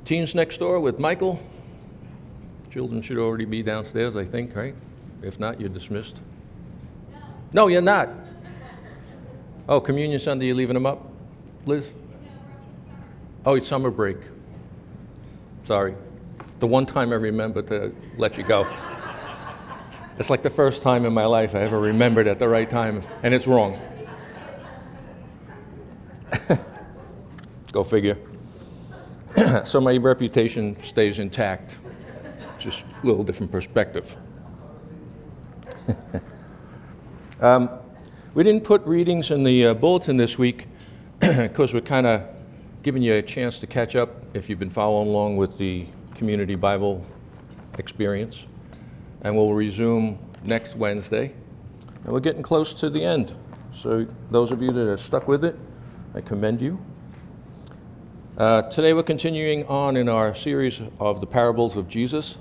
Teens Next Door with Michael. Children should already be downstairs, I think, right? If not, you're dismissed. No, you're not. Oh, Communion Sunday, you leaving them up, Liz? Oh, it's summer break. Sorry. The one time I remember to let you go. It's like the first time in my life I ever remembered at the right time, and it's wrong. Go figure. So my reputation stays intact. Just a little different perspective. We didn't put readings in the bulletin this week because we're kind of giving you a chance to catch up if you've been following along with the Community Bible experience. And we'll resume next Wednesday. And we're getting close to the end. So those of you that are stuck with it, I commend you. Today we're continuing on in our series of the parables of Jesus.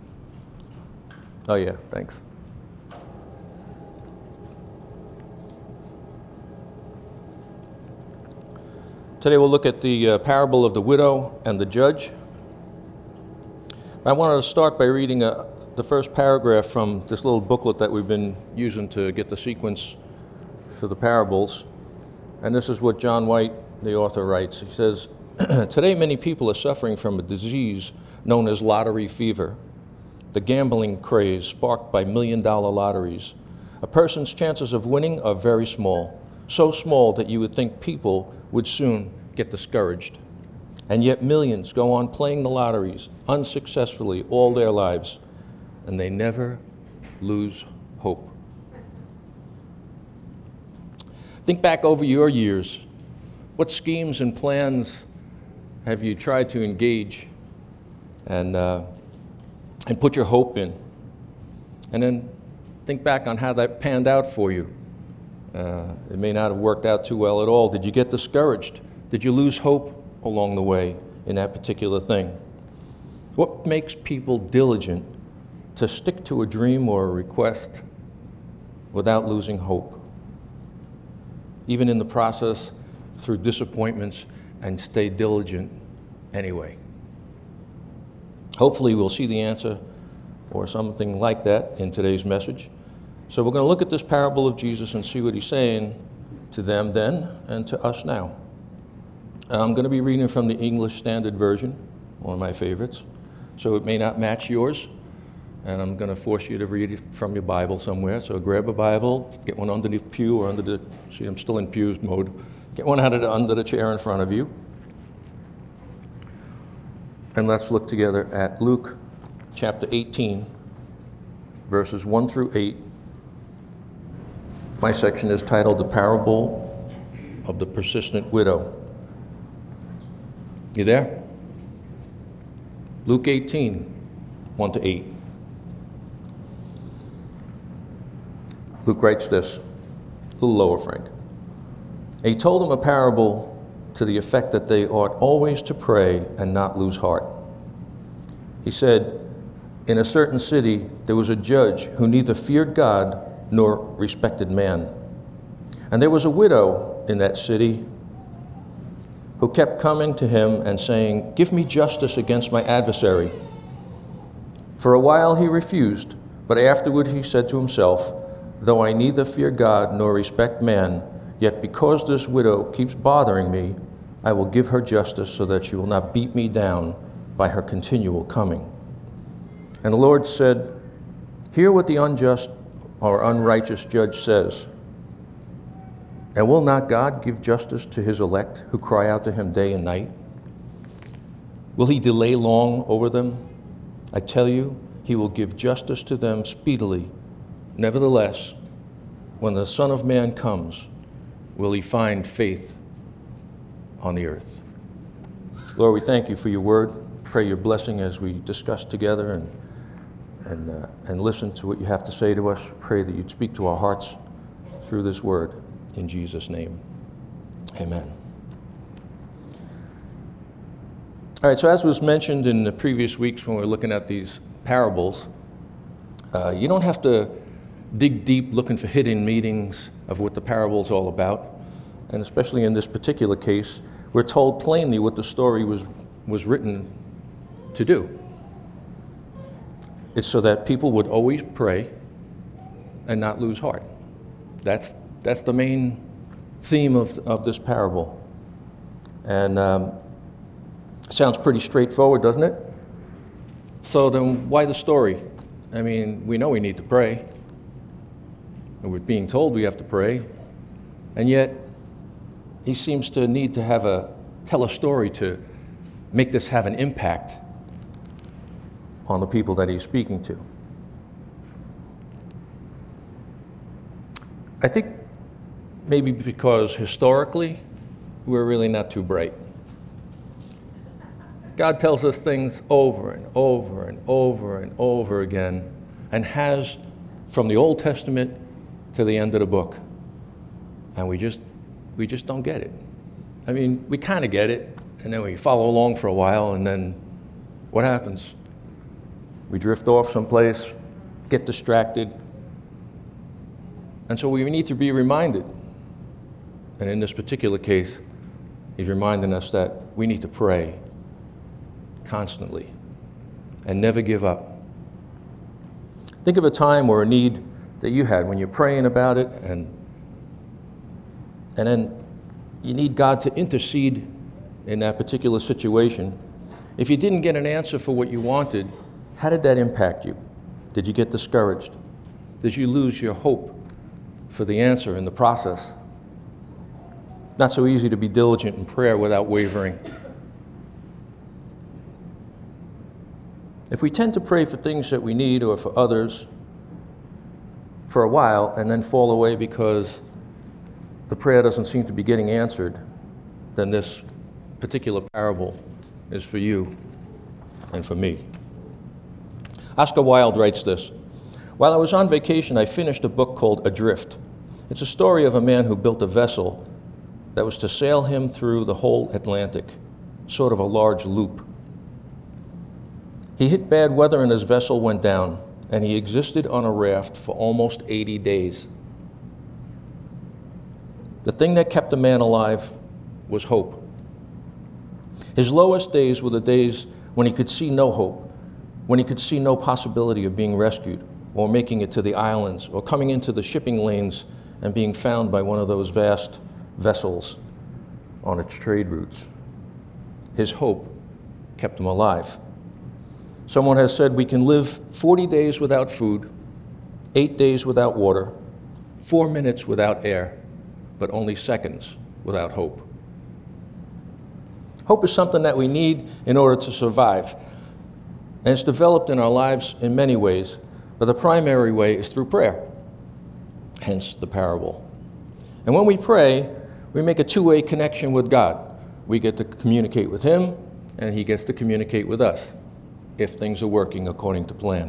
Oh yeah, thanks. Today we'll look at the parable of the widow and the judge. I wanted to start by reading the first paragraph from this little booklet that we've been using to get the sequence for the parables. And this is what John White, the author, writes. He says, "Today many people are suffering from a disease known as lottery fever, the gambling craze sparked by million-dollar lotteries. A person's chances of winning are very small, so small that you would think people would soon get discouraged. And yet millions go on playing the lotteries unsuccessfully all their lives, and they never lose hope." Think back over your years. What schemes and plans have you tried to engage and put your hope in? And then think back on how that panned out for you. It may not have worked out too well at all. Did you get discouraged? Did you lose hope along the way in that particular thing? What makes people diligent to stick to a dream or a request without losing hope, even in the process through disappointments, and stay diligent anyway? Hopefully we'll see the answer or something like that in today's message. So we're going to look at this parable of Jesus and see what he's saying to them then and to us now. I'm going to be reading from the English Standard Version, one of my favorites, so it may not match yours, and I'm going to force you to read it from your Bible somewhere. So grab a Bible, get one under the pew or under the, see, I'm still in pew mode, get one under the chair in front of you. And let's look together at Luke chapter 18, verses 1 through 8. My section is titled The Parable of the Persistent Widow. You there? Luke 18, 1 to 8. Luke writes this, a little lower, Frank. He told them a parable to the effect that they ought always to pray and not lose heart. He said, in a certain city there was a judge who neither feared God nor respected man. And there was a widow in that city who kept coming to him and saying, "Give me justice against my adversary." For a while he refused, but afterward he said to himself, "Though I neither fear God nor respect man, yet because this widow keeps bothering me, I will give her justice so that she will not beat me down by her continual coming." And the Lord said, "Hear what the unjust or unrighteous judge says. And will not God give justice to his elect who cry out to him day and night? Will he delay long over them? I tell you, he will give justice to them speedily. Nevertheless, when the Son of Man comes, will he find faith on the earth?" Lord, we thank you for your word. Pray your blessing as we discuss together and listen to what you have to say to us. Pray that you'd speak to our hearts through this word. In Jesus' name, amen. All right, so as was mentioned in the previous weeks when we were looking at these parables, you don't have to dig deep looking for hidden meanings of what the parable's all about. And especially in this particular case, we're told plainly what the story was written to do. It's so that people would always pray and not lose heart. That's the main theme of this parable. And sounds pretty straightforward, doesn't it? So then why the story? I mean, we know we need to pray. And we're being told we have to pray. And yet, he seems to need to tell a story to make this have an impact on the people that he's speaking to. I think maybe because historically, we're really not too bright. God tells us things over and over and over and over again, and has from the Old Testament to the end of the book. And we just don't get it. I mean, we kind of get it, and then we follow along for a while, and then what happens? We drift off someplace, get distracted. And so we need to be reminded. And in this particular case, he's reminding us that we need to pray constantly and never give up. Think of a time or a need that you had when you're praying about it, and then you need God to intercede in that particular situation. If you didn't get an answer for what you wanted, how did that impact you? Did you get discouraged? Did you lose your hope for the answer in the process? Not so easy to be diligent in prayer without wavering. If we tend to pray for things that we need or for others for a while and then fall away because the prayer doesn't seem to be getting answered, then this particular parable is for you and for me. Oscar Wilde writes this: "While I was on vacation, I finished a book called Adrift. It's a story of a man who built a vessel that was to sail him through the whole Atlantic, sort of a large loop. He hit bad weather and his vessel went down, and he existed on a raft for almost 80 days. The thing that kept the man alive was hope. His lowest days were the days when he could see no hope, when he could see no possibility of being rescued or making it to the islands or coming into the shipping lanes and being found by one of those vast vessels on its trade routes. His hope kept him alive. Someone has said we can live 40 days without food, 8 days without water, 4 minutes without air, but only seconds without hope. Hope is something that we need in order to survive. And it's developed in our lives in many ways, but the primary way is through prayer, hence the parable. And when we pray, we make a two-way connection with God. We get to communicate with Him, and He gets to communicate with us, if things are working according to plan.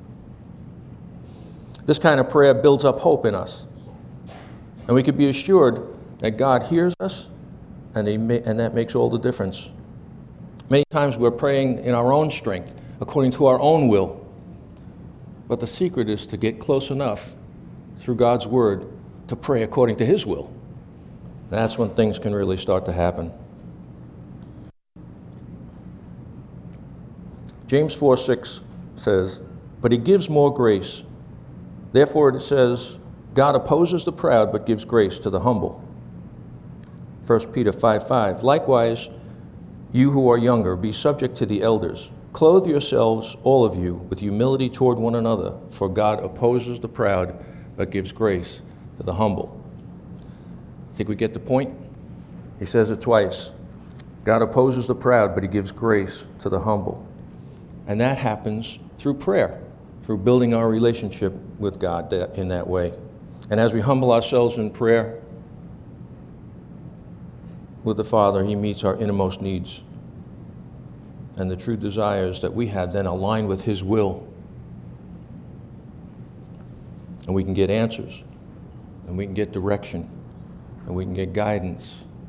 This kind of prayer builds up hope in us. And we can be assured that God hears us, and that makes all the difference. Many times we're praying in our own strength, according to our own will. But the secret is to get close enough through God's Word to pray according to His will. That's when things can really start to happen. James 4:6 says, "But He gives more grace. Therefore it says, God opposes the proud but gives grace to the humble." 1 Peter 5:5, "Likewise, you who are younger, be subject to the elders. Clothe yourselves, all of you, with humility toward one another, for God opposes the proud but gives grace to the humble." Think we get the point? He says it twice. God opposes the proud, but He gives grace to the humble. And that happens through prayer, through building our relationship with God in that way. And as we humble ourselves in prayer with the Father, He meets our innermost needs. And the true desires that we have then align with His will. And we can get answers, and we can get direction, and we can get guidance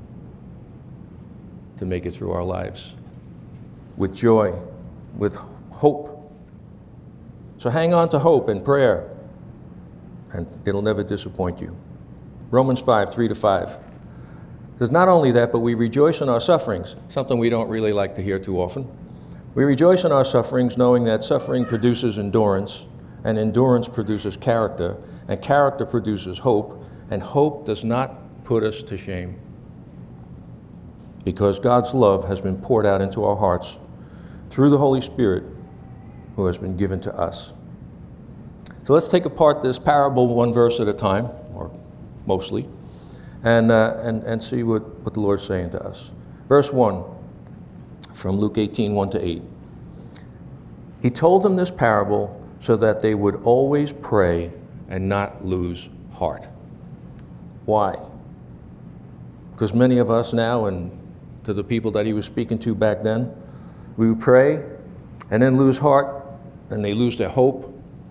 to make it through our lives with joy, with hope. So hang on to hope and prayer, and it'll never disappoint you. Romans 5:3-5 says, "Not only that, but we rejoice in our sufferings," something we don't really like to hear too often, We rejoice in our sufferings, knowing that suffering produces endurance, and endurance produces character, and character produces hope, and hope does not put us to shame, because God's love has been poured out into our hearts through the Holy Spirit who has been given to us. So let's take apart this parable one verse at a time, or mostly, and see what the Lord's saying to us. Verse 1, from Luke 18, 1-8. He told them this parable so that they would always pray and not lose heart. Why? Because many of us now, and to the people that he was speaking to back then, we would pray and then lose heart, and they lose their hope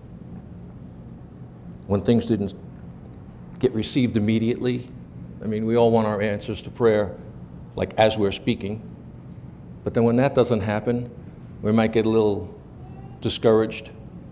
when things didn't get received immediately. I mean, we all want our answers to prayer like as we're speaking, but then when that doesn't happen, we might get a little discouraged.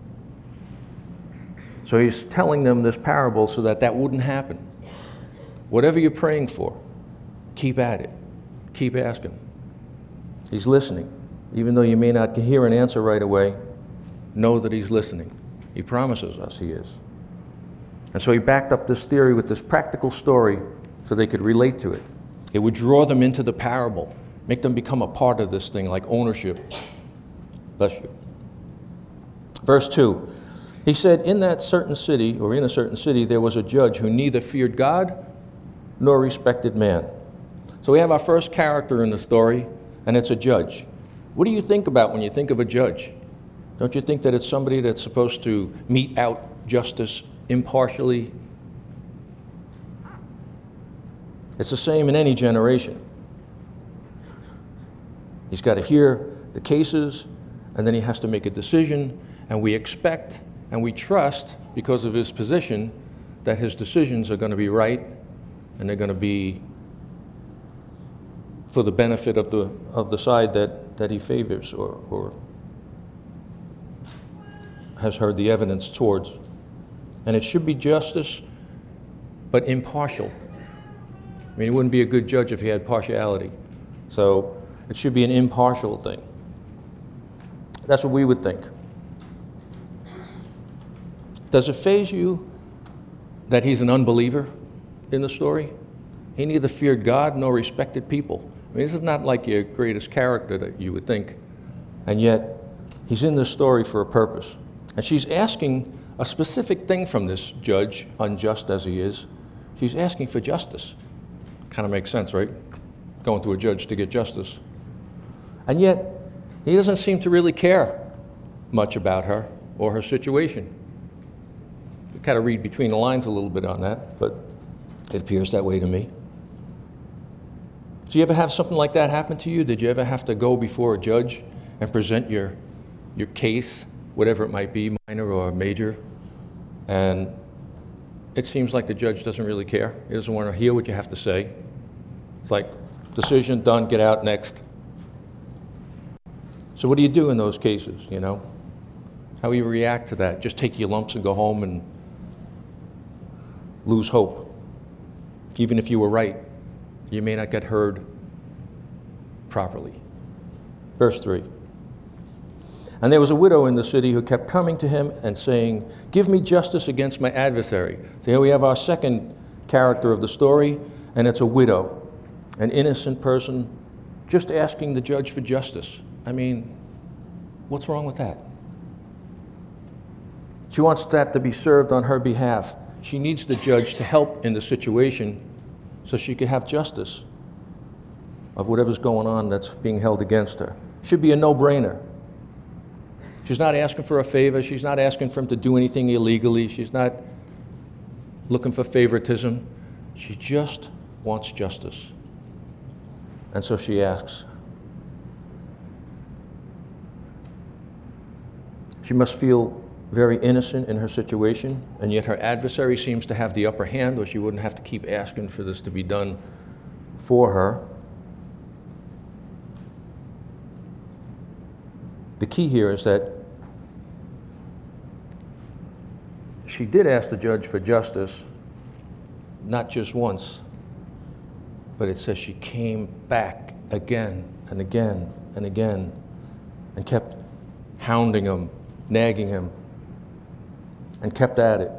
So he's telling them this parable so that that wouldn't happen. Whatever you're praying for, keep at it. Keep asking. He's listening. Even though you may not hear an answer right away, know that he's listening. He promises us he is. And so he backed up this theory with this practical story so they could relate to it. It would draw them into the parable, make them become a part of this thing like ownership. Bless you. Verse 2, he said, in a certain city, there was a judge who neither feared God nor respected man. So we have our first character in the story, and it's a judge. What do you think about when you think of a judge? Don't you think that it's somebody that's supposed to mete out justice impartially? It's the same in any generation. He's got to hear the cases, and then he has to make a decision, and we expect and we trust, because of his position, that his decisions are going to be right, and they're going to be for the benefit of the side that he favors or has heard the evidence towards. And it should be justice, but impartial. I mean, he wouldn't be a good judge if he had partiality. So it should be an impartial thing. That's what we would think. Does it faze you that he's an unbeliever in the story? He neither feared God nor respected people. I mean, this is not like your greatest character that you would think. And yet, he's in this story for a purpose. And she's asking a specific thing from this judge, unjust as he is. She's asking for justice. Kind of makes sense, right? Going to a judge to get justice. And yet, he doesn't seem to really care much about her or her situation. You kind of read between the lines a little bit on that, but it appears that way to me. Do you ever have something like that happen to you? Did you ever have to go before a judge and present your case, whatever it might be, minor or major, and it seems like the judge doesn't really care? He doesn't want to hear what you have to say. It's like, decision, done, get out, next. So what do you do in those cases, you know? How do you react to that? Just take your lumps and go home and lose hope. Even if you were right, you may not get heard properly. Verse 3. And there was a widow in the city who kept coming to him and saying, give me justice against my adversary. So here we have our second character of the story, and it's a widow, an innocent person, just asking the judge for justice. I mean, what's wrong with that? She wants that to be served on her behalf. She needs the judge to help in the situation so she could have justice of whatever's going on that's being held against her. Should be a no-brainer. She's not asking for a favor. She's not asking for him to do anything illegally. She's not looking for favoritism. She just wants justice. And so she asks. She must feel very innocent in her situation, and yet her adversary seems to have the upper hand, or she wouldn't have to keep asking for this to be done for her. The key here is that she did ask the judge for justice, not just once, but it says she came back again and again and again and kept hounding him, nagging him, and kept at it.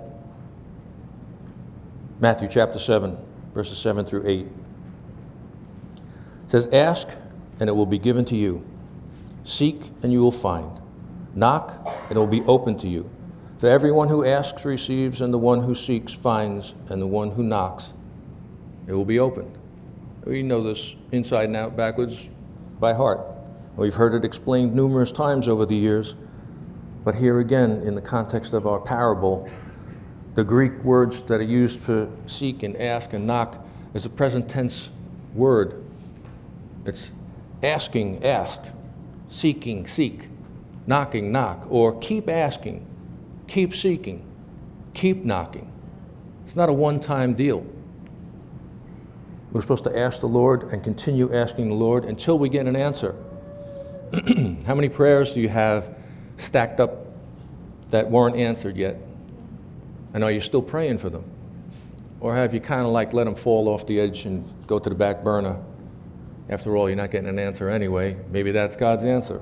Matthew chapter 7, verses 7 through 8. It says, "Ask, and it will be given to you. Seek, and you will find. Knock, and it will be opened to you. For everyone who asks receives, and the one who seeks finds, and the one who knocks, it will be opened." We know this inside and out, backwards, by heart. We've heard it explained numerous times over the years, but here again, in the context of our parable, the Greek words that are used for seek and ask and knock is a present tense word. It's asking, ask, seeking, seek, knocking, knock, or keep asking, keep seeking, keep knocking. It's not a one-time deal. We're supposed to ask the Lord and continue asking the Lord until we get an answer. How many prayers do you have stacked up that weren't answered yet? And are you still praying for them? Or have you kind of like let them fall off the edge and go to the back burner? After all, you're not getting an answer anyway. Maybe that's God's answer.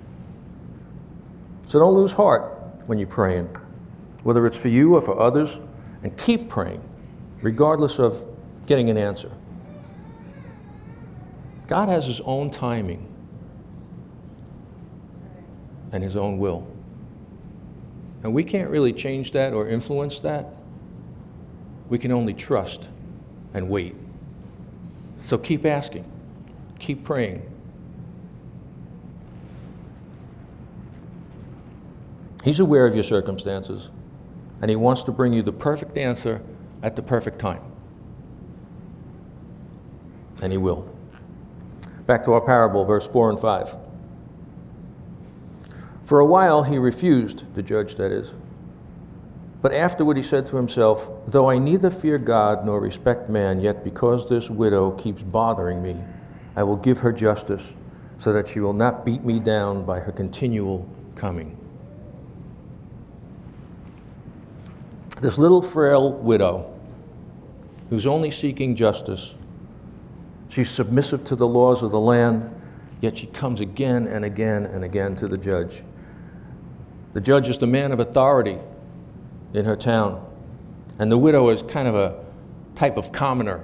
So don't lose heart when you're praying, whether it's for you or for others, and keep praying, regardless of getting an answer. God has His own timing and His own will. And we can't really change that or influence that. We can only trust and wait. So keep asking, keep praying. He's aware of your circumstances, and He wants to bring you the perfect answer at the perfect time. And He will. Back to our parable, verse 4 and 5. For a while he refused, the judge that is. But afterward he said to himself, though I neither fear God nor respect man, yet because this widow keeps bothering me, I will give her justice, so that she will not beat me down by her continual coming. This little frail widow, who's only seeking justice, she's submissive to the laws of the land, yet she comes again and again and again to the judge. The judge is the man of authority in her town, and the widow is kind of a type of commoner,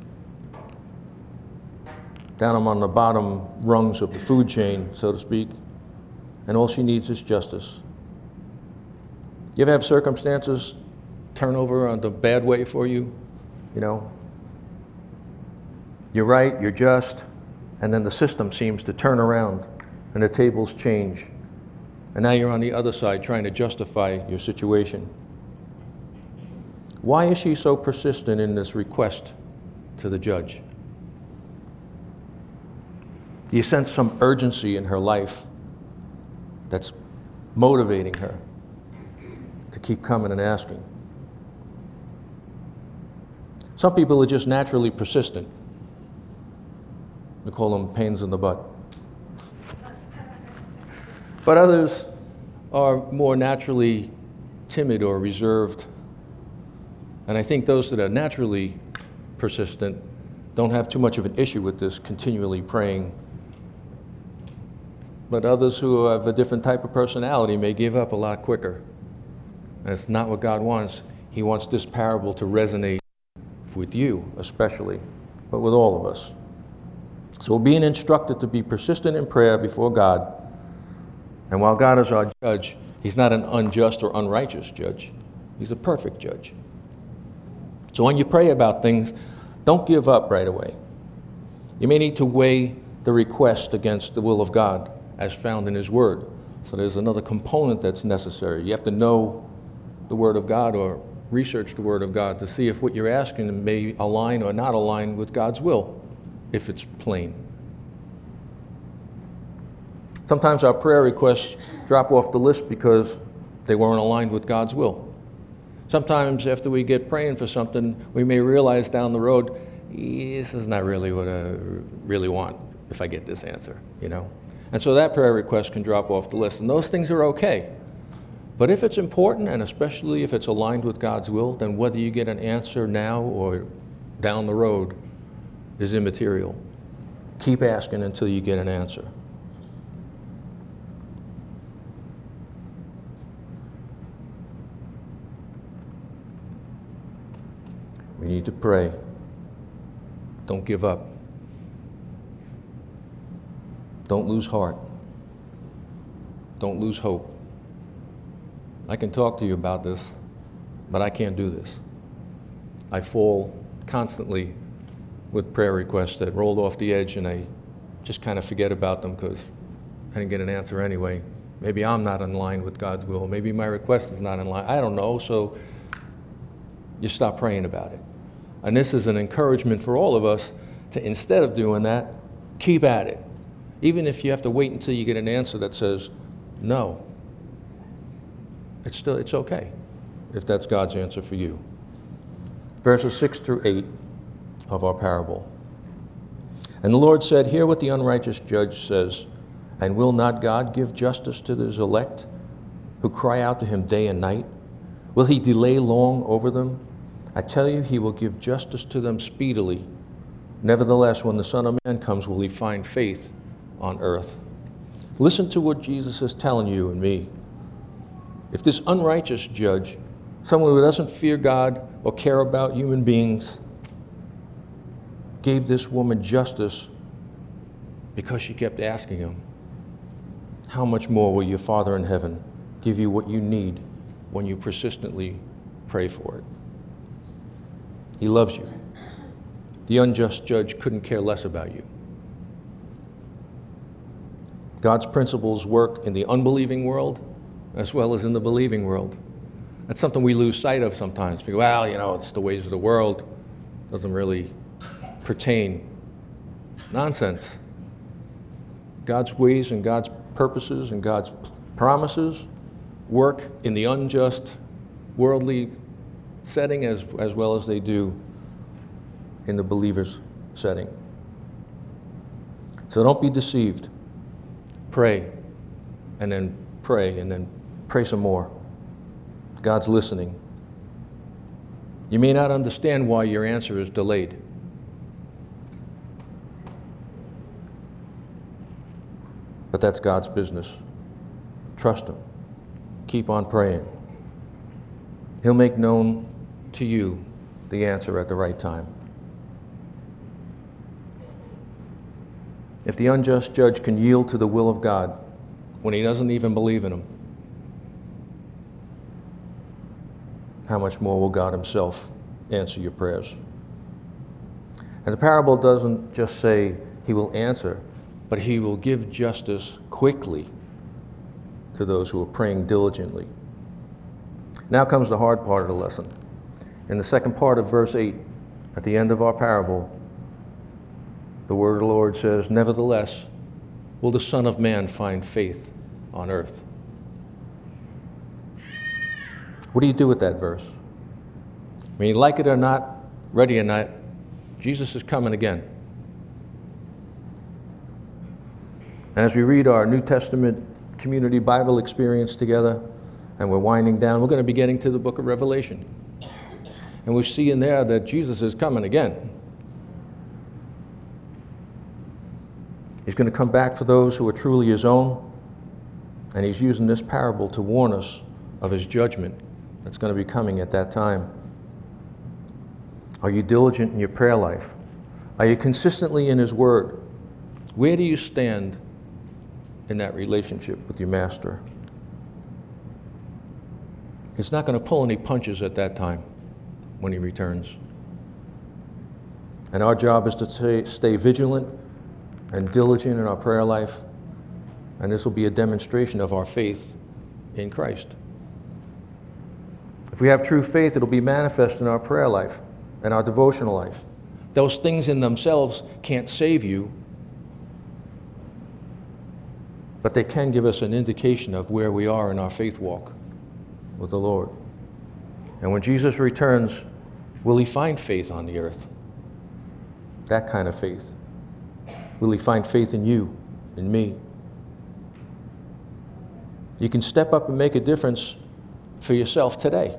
down on the bottom rungs of the food chain, so to speak, and all she needs is justice. You ever have circumstances turn over on the bad way for you? You know, you're right, you're just, and then the system seems to turn around and the tables change. And now you're on the other side trying to justify your situation. Why is she so persistent in this request to the judge? Do you sense some urgency in her life that's motivating her to keep coming and asking? Some people are just naturally persistent. We call them pains in the butt. But others are more naturally timid or reserved. And I think those that are naturally persistent don't have too much of an issue with this continually praying. But others who have a different type of personality may give up a lot quicker. And it's not what God wants. He wants this parable to resonate with you especially, but with all of us. So we're being instructed to be persistent in prayer before God. And while God is our judge, He's not an unjust or unrighteous judge. He's a perfect judge. So when you pray about things, don't give up right away. You may need to weigh the request against the will of God as found in His Word. So there's another component that's necessary. You have to know the Word of God or research the Word of God to see if what you're asking may align or not align with God's will, if it's plain. Sometimes our prayer requests drop off the list because they weren't aligned with God's will. Sometimes after we get praying for something, we may realize down the road, this is not really what I really want if I get this answer, you know? And so that prayer request can drop off the list, and those things are okay. But if it's important, and especially if it's aligned with God's will, then whether you get an answer now or down the road is immaterial. Keep asking until you get an answer. You need to pray. Don't give up. Don't lose heart. Don't lose hope. I can talk to you about this, but I can't do this. I fall constantly with prayer requests that rolled off the edge, and I just kind of forget about them because I didn't get an answer anyway. Maybe I'm not in line with God's will. Maybe my request is not in line. I don't know, so you stop praying about it. And this is an encouragement for all of us to, instead of doing that, keep at it. Even if you have to wait until you get an answer that says no, it's okay if that's God's answer for you. Verses 6 through 8 of our parable. And the Lord said, hear what the unrighteous judge says, and will not God give justice to his elect, who cry out to him day and night? Will he delay long over them? I tell you, he will give justice to them speedily. Nevertheless, when the Son of Man comes, will he find faith on earth? Listen to what Jesus is telling you and me. If this unrighteous judge, someone who doesn't fear God or care about human beings, gave this woman justice because she kept asking him, how much more will your Father in heaven give you what you need when you persistently pray for it? He loves you. The unjust judge couldn't care less about you. God's principles work in the unbelieving world as well as in the believing world. That's something we lose sight of sometimes. We go, well, it's the ways of the world. Doesn't really pertain. Nonsense. God's ways and God's purposes and God's promises work in the unjust, worldly setting as well as they do in the believer's setting. So don't be deceived. Pray, and then pray, and then pray some more. God's listening. You may not understand why your answer is delayed. But that's God's business. Trust Him. Keep on praying. He'll make known to you the answer at the right time. If the unjust judge can yield to the will of God when he doesn't even believe in Him, how much more will God Himself answer your prayers? And the parable doesn't just say He will answer, but He will give justice quickly to those who are praying diligently. Now comes the hard part of the lesson. In the second part of verse 8, at the end of our parable, the word of the Lord says, nevertheless, will the Son of Man find faith on earth? What do you do with that verse? I mean, like it or not, ready or not, Jesus is coming again. And as we read our New Testament community Bible experience together, and we're winding down, we're going to be getting to the book of Revelation. And we see in there that Jesus is coming again. He's going to come back for those who are truly His own, and He's using this parable to warn us of His judgment that's going to be coming at that time. Are you diligent in your prayer life? Are you consistently in His Word? Where do you stand in that relationship with your Master? He's not going to pull any punches at that time when He returns. And our job is to stay vigilant and diligent in our prayer life, and this will be a demonstration of our faith in Christ. If we have true faith, it'll be manifest in our prayer life and our devotional life. Those things in themselves can't save you, but they can give us an indication of where we are in our faith walk with the Lord. And when Jesus returns, will He find faith on the earth? That kind of faith. Will He find faith in you, in me? You can step up and make a difference for yourself today.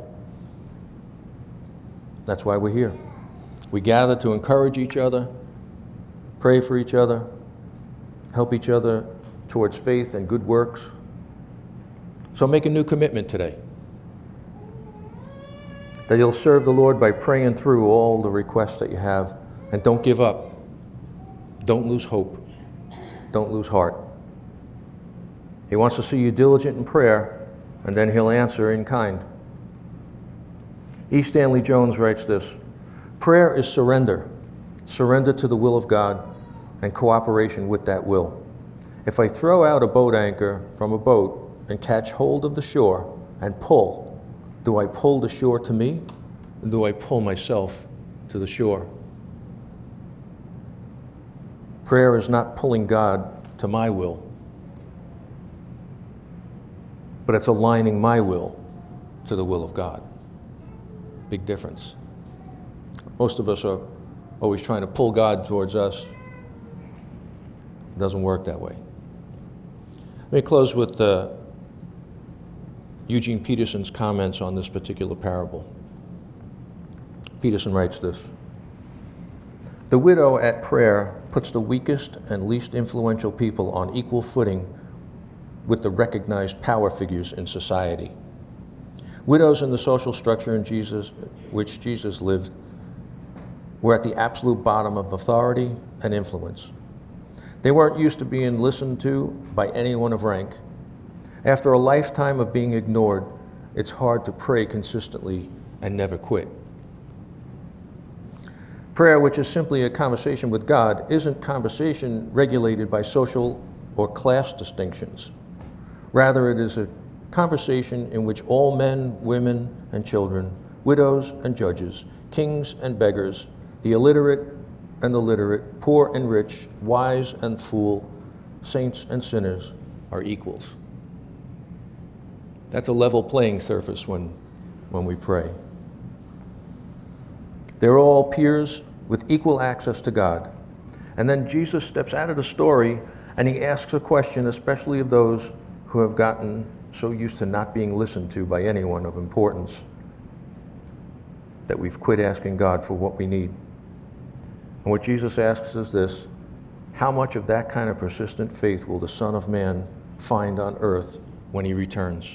That's why we're here. We gather to encourage each other, pray for each other, help each other towards faith and good works. So make a new commitment today. that you'll serve the Lord by praying through all the requests that you have, and don't give up. Don't lose hope. Don't lose heart. He wants to see you diligent in prayer, and then he'll answer in kind. E. Stanley Jones writes this: prayer is surrender. Surrender to the will of God and cooperation with that will. If I throw out a boat anchor from a boat and catch hold of the shore and pull, do I pull the shore to me, or do I pull myself to the shore? Prayer is not pulling God to my will, but it's aligning my will to the will of God. Big difference. Most of us are always trying to pull God towards us. It doesn't work that way. Let me close with Eugene Peterson's comments on this particular parable. Peterson writes this: the widow at prayer puts the weakest and least influential people on equal footing with the recognized power figures in society. Widows in the social structure in which Jesus lived were at the absolute bottom of authority and influence. They weren't used to being listened to by anyone of rank. After a lifetime of being ignored, it's hard to pray consistently and never quit. Prayer, which is simply a conversation with God, isn't conversation regulated by social or class distinctions. Rather, it is a conversation in which all men, women, and children, widows and judges, kings and beggars, the illiterate and the literate, poor and rich, wise and fool, saints and sinners are equals. That's a level playing surface when we pray. They're all peers with equal access to God. And then Jesus steps out of the story and he asks a question, especially of those who have gotten so used to not being listened to by anyone of importance that we've quit asking God for what we need. And what Jesus asks is this: how much of that kind of persistent faith will the Son of Man find on earth when he returns?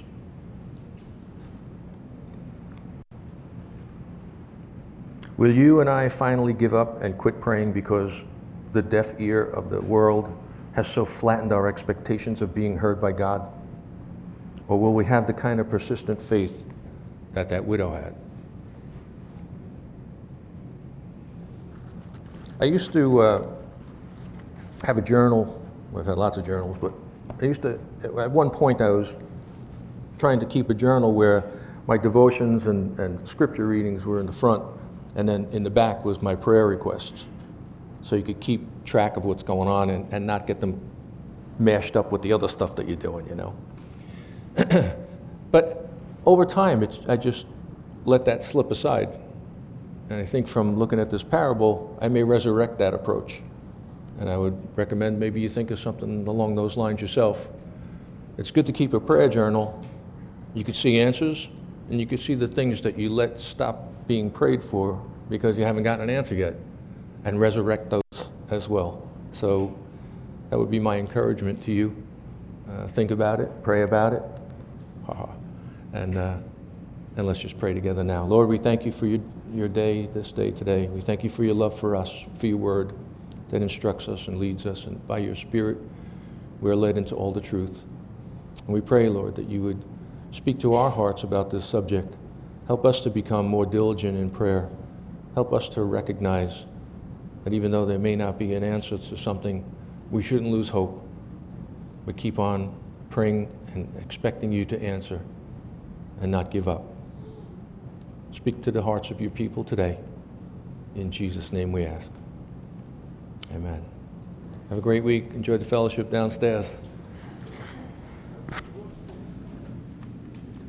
Will you and I finally give up and quit praying because the deaf ear of the world has so flattened our expectations of being heard by God? Or will we have the kind of persistent faith that that widow had? I used to have a journal. I've had lots of journals, but at one point I was trying to keep a journal where my devotions and scripture readings were in the front, and then in the back was my prayer requests. So you could keep track of what's going on and not get them mashed up with the other stuff that you're doing, you know. But over time, I just let that slip aside. And I think from looking at this parable, I may resurrect that approach. And I would recommend maybe you think of something along those lines yourself. It's good to keep a prayer journal. You could see answers, and you could see the things that you let stop being prayed for because you haven't gotten an answer yet, and resurrect those as well. So that would be my encouragement to you. Think about it, pray about it, and let's just pray together now. Lord, we thank you for your day, this day today. We thank you for your love for us, for your word that instructs us and leads us, and by your Spirit, we're led into all the truth. And we pray, Lord, that you would speak to our hearts about this subject. Help us to become more diligent in prayer. Help us to recognize that even though there may not be an answer to something, we shouldn't lose hope, but keep on praying and expecting you to answer and not give up. Speak to the hearts of your people today. In Jesus' name we ask. Amen. Have a great week. Enjoy the fellowship downstairs.